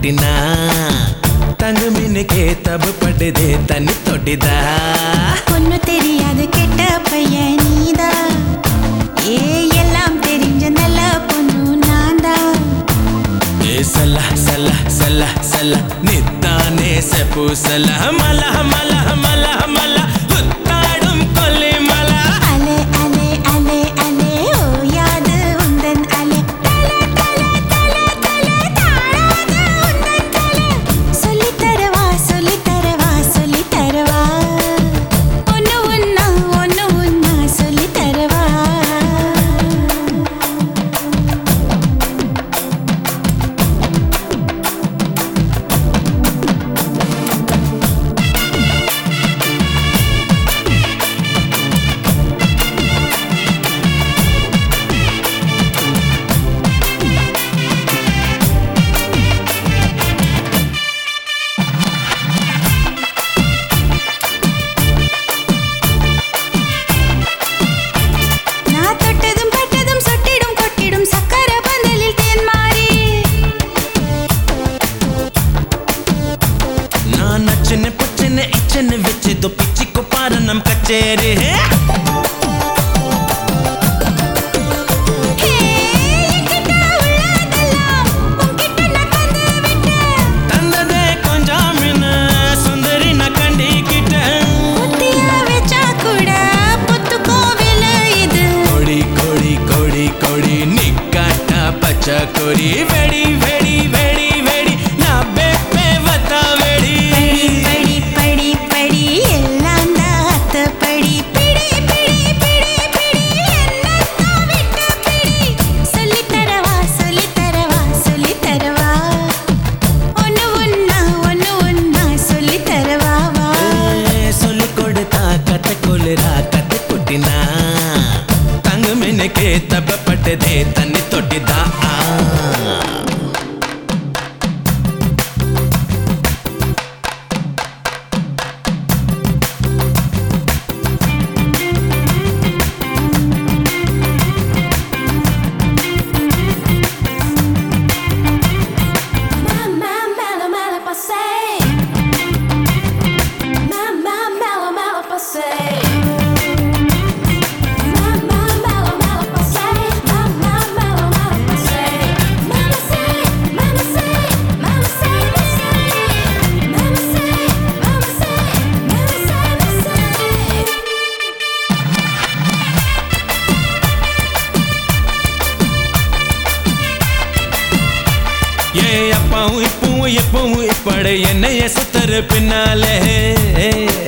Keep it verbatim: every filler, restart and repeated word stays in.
கொட்டினா தங்கு மின்னுக்கே தபு படுதே தண்ணி தொட்டிதா ஒன்னு தெரியாது கெட்ட பையன் நீதா ஏ எல்லாம் தெரிஞ்ச நல்ல பொண்ணு நான்தா ஏ சல்ல சல்ல சல்ல சல்ல நித்தானே செப்பு சல்ல மல மல மல மல புத்தாடும் கொல்லி மல அலே அலே அலே அலே ஓயாது உந்தன் அலே தல தல தல தல தாழாது உந்தன் தல சொல்லி தரவா சொல்லி தரவா சொல்லி தரவா ஒன்னு ஒன்னா ஒன்னு ஒன்னா சொல்லி தரவா नचने पचने इचने विच दो पिची को पारनम कचेरे है तंददे कोंजामिन सुंदरी न कंडी किट पुत्तिया वेचा कुड़ा पुत्तुको वेला इदु कोड़ी कोड़ी कोड़ी कोड़ी निकाटा पचा कोरी वेड़ी वेड़ी वेड़ी वेड़ी ना बेपे वता वेड़ी पड़ी पड़ी पड़ी எல்லாம் தாத்த படி பிடி பிடி பிடி பிடி என்னத்தோ விட்டு பிடி சொல்லி தரவா சொல்லி தரவா சொல்லி தரவா ஒன்னு ஒன்னா ஒன்னு ஒன்னா சொல்லி தரவா வா சொல்லி கொடுத்தா கத்த கொலுரா கத்து கொட்டினா தங்கு மின்னுக்கே தப்ப பட்டதே தண்ணி தொட்டிதா ये अप्पाऊ इप्पू इप्पू इप्पड़े ये नये सुतर पिनाले